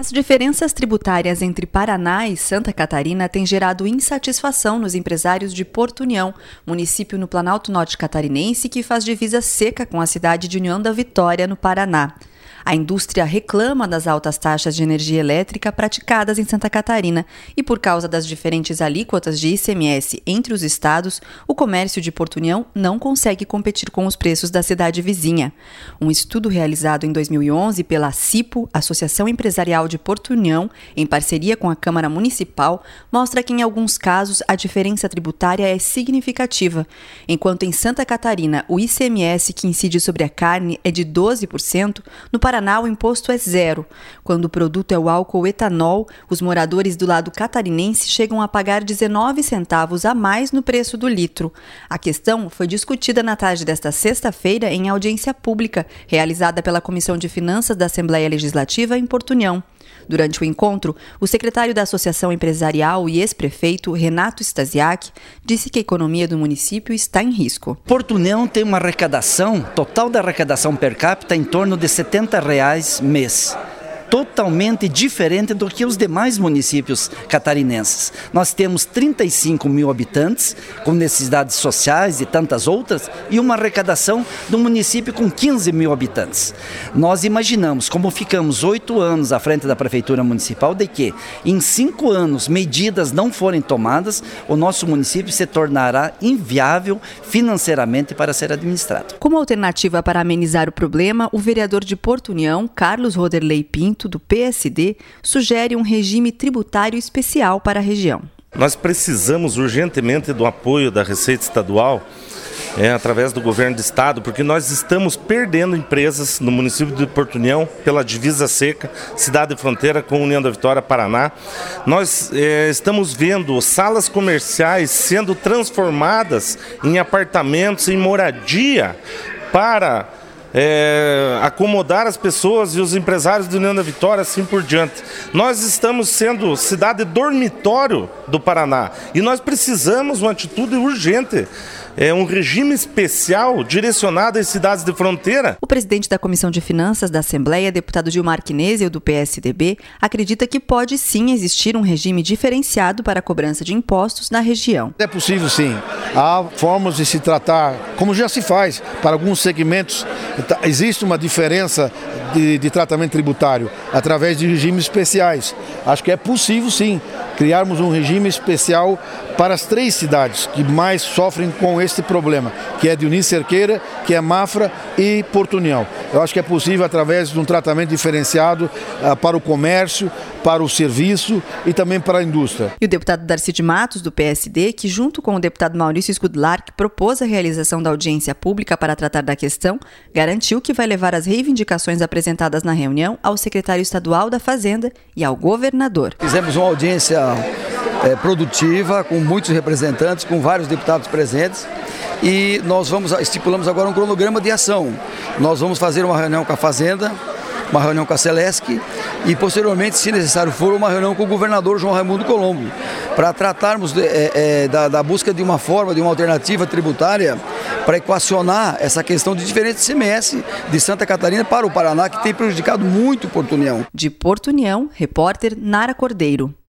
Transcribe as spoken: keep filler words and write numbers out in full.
As diferenças tributárias entre Paraná e Santa Catarina têm gerado insatisfação nos empresários de Porto União, município no Planalto Norte catarinense que faz divisa seca com a cidade de União da Vitória, no Paraná. A indústria reclama das altas taxas de energia elétrica praticadas em Santa Catarina e, por causa das diferentes alíquotas de I C M S entre os estados, o comércio de Porto União não consegue competir com os preços da cidade vizinha. Um estudo realizado em dois mil e onze pela CIPO, Associação Empresarial de Porto União, em parceria com a Câmara Municipal, mostra que, em alguns casos, a diferença tributária é significativa. Enquanto em Santa Catarina o I C M S que incide sobre a carne é de doze por cento, no Paraná, o imposto é zero. Quando o produto é o álcool etanol, os moradores do lado catarinense chegam a pagar dezenove centavos a mais no preço do litro. A questão foi discutida na tarde desta sexta-feira em audiência pública, realizada pela Comissão de Finanças da Assembleia Legislativa em Porto União. Durante o encontro, o secretário da Associação Empresarial e ex-prefeito, Renato Stasiak, disse que a economia do município está em risco. Porto União tem uma arrecadação, total da arrecadação per capita, em torno de setenta reais mês. Totalmente diferente do que os demais municípios catarinenses. Nós temos trinta e cinco mil habitantes, com necessidades sociais e tantas outras, e uma arrecadação do município com quinze mil habitantes. Nós imaginamos, como ficamos oito anos à frente da Prefeitura Municipal, de que em cinco anos medidas não forem tomadas, o nosso município se tornará inviável financeiramente para ser administrado. Como alternativa para amenizar o problema, o vereador de Porto União, Carlos Roderley Pinto, do P S D, sugere um regime tributário especial para a região. Nós precisamos urgentemente do apoio da Receita Estadual, é, através do governo do estado, porque nós estamos perdendo empresas no município de Porto União pela divisa seca, cidade de fronteira com a União da Vitória, Paraná. Nós é, estamos vendo salas comerciais sendo transformadas em apartamentos, em moradia para É, acomodar as pessoas e os empresários do União da Vitória, assim por diante. Nós estamos sendo cidade dormitório do Paraná e nós precisamos de uma atitude urgente, é, um regime especial direcionado às cidades de fronteira. O presidente da Comissão de Finanças da Assembleia, deputado Gilmar Knezel, do P S D B, acredita que pode sim existir um regime diferenciado para a cobrança de impostos na região. É possível sim. Há formas de se tratar, como já se faz para alguns segmentos. Existe uma diferença de, de tratamento tributário através de regimes especiais. Acho que é possível sim criarmos um regime especial para as três cidades que mais sofrem com este problema, que é Dionísio Cerqueira, que é Mafra e Porto União. Eu acho que é possível através de um tratamento diferenciado uh, para o comércio, para o serviço e também para a indústria. E o deputado Darcy de Matos, do P S D, que junto com o deputado Maurício Scudlar, que propôs a realização da audiência pública para tratar da questão, garantiu que vai levar as reivindicações apresentadas na reunião ao secretário estadual da Fazenda e ao governador. Fizemos uma audiência é, produtiva, com muitos representantes, com vários deputados presentes, e nós vamos, estipulamos agora um cronograma de ação. Nós vamos fazer uma reunião com a Fazenda, uma reunião com a Celesc e, posteriormente, se necessário for, uma reunião com o governador João Raimundo Colombo, para tratarmos de, é, é, da, da busca de uma forma, de uma alternativa tributária para equacionar essa questão de diferentes I C M S de Santa Catarina para o Paraná, que tem prejudicado muito Porto União. De Porto União, repórter Nara Cordeiro.